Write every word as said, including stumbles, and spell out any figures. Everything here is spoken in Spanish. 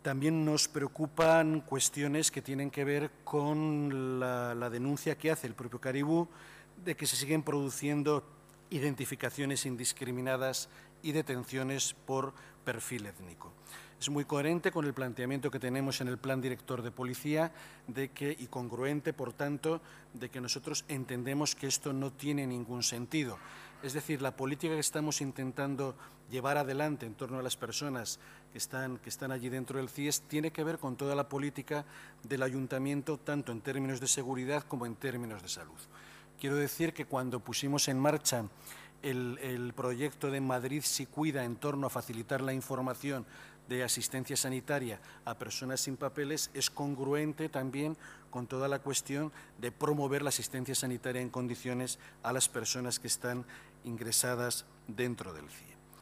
también nos preocupan cuestiones que tienen que ver con la, la denuncia que hace el propio Caribú de que se siguen produciendo identificaciones indiscriminadas y detenciones por perfil étnico. Es muy coherente con el planteamiento que tenemos en el Plan Director de Policía de que, y congruente, por tanto, de que nosotros entendemos que esto no tiene ningún sentido. Es decir, la política que estamos intentando llevar adelante en torno a las personas que están, que están allí dentro del C I E S tiene que ver con toda la política del Ayuntamiento, tanto en términos de seguridad como en términos de salud. Quiero decir que cuando pusimos en marcha el, el proyecto de Madrid Sí Cuida en torno a facilitar la información de asistencia sanitaria a personas sin papeles, es congruente también con toda la cuestión de promover la asistencia sanitaria en condiciones a las personas que están ingresadas dentro del C I E.